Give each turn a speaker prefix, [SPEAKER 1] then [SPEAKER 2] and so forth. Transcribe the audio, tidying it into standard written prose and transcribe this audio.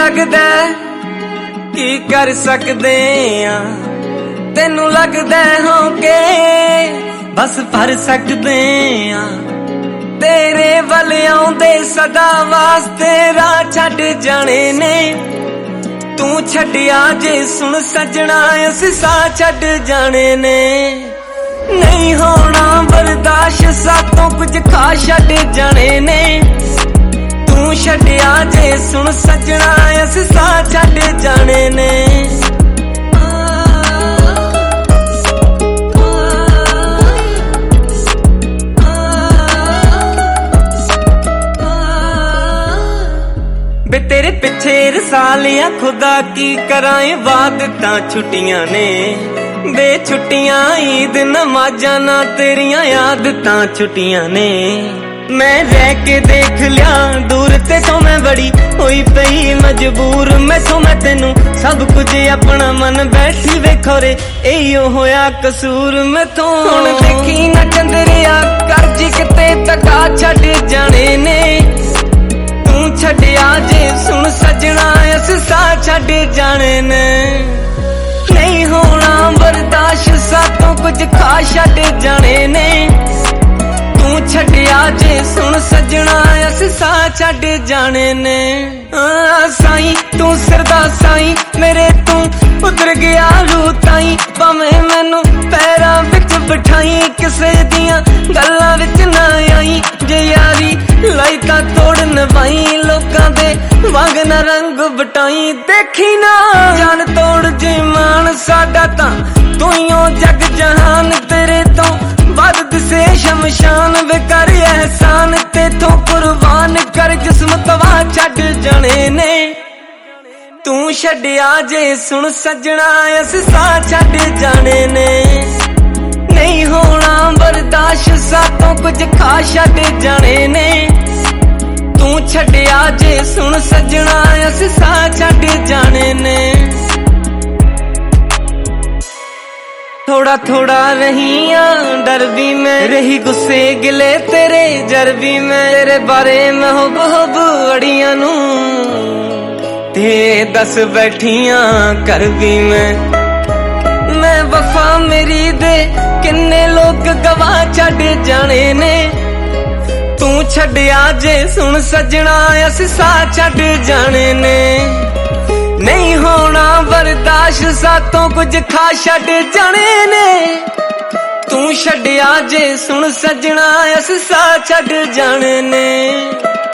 [SPEAKER 1] लगदा की कर सकदे आ, तेनू लगदा होके बस भर सकदे आ। तेरे वल आउंदे सदा वास्ते राह छड्ड जाने ने, तू छड्डिया जे सुन सजना असीं साह छड्ड जाने ने। नहीं होना बर्दाश्त सातों कुछ खा छड्ड जाने ने, तू छड्डिया जे सुन सजना असीं साह छड्ड जाने ने। बे तेरे पिछे रसालियां खुदा की कराए वादतां छुट्टियां ने, बे छुट्टियां ईद नमाज़ां ना तेरियां आदतां छुट्टियां ने। मैं रह के देख लिया दूर ते तो मैं बड़ी होई पई मजबूर, मैं सो मैं तेनू सब कुछ अपना मन बैठी वेखो रे एयो होया कसूर। मैं तो हुण देखी ना चंदरिया करजी किते तका छड्ड जाने ने, तू छड्डिया जे सुन सजना असीं साह छड्ड जाने ने। नहीं होना बर्दाश्त सातों कुछ खा छड्ड जाने ने, तू छड्डिया जे सुन सजना असीं साह छड्ड जाने ने। साईं तू सरदा साईं मेरे तू उतर गया रूह ताईं, भावें मैनू पैरां विच बिठाई किसे दियां गल्लां विच ना आई। जे यारी लाई तां तोड़ नवाई लोकां दे वांग ना रंग बटाई। देखी ना जान तोड़ जे मान साडा तां तू ही ओ जग जहान, तेरे तो वध दिसे शमशान। वे कर एहसान तेथों कुर्बान कर किस्मत वा छड्ड जाने ने, तू छड्डिया जे सुन सजना असीं साह छड्ड जाने ने। नहीं होना बर्दाश्त सातों कुछ खा छड्ड जाने ने, तू छड्डिया जे सुन सजना असीं साह छड्ड जाने ने। थोड़ा थोड़ा रहिया डर भी मैं रही गुस्से गिले तेरे जर भी मैं, तेरे बारे में हुब हुब अड़ियां नू ते दस बैठियां कर भी मैं वफा मेरी दे किन्ने लोग गवाह छड्ड जाने ने। तू छड्डिया जे सुन सजना असीं साह छड्ड जाने ने। नहीं होना बर्दाश्त सातों कुछ खा छड्ड जाने ने, तू छड्डिया जे सुन सजना असीं साह छड्ड जाने ने।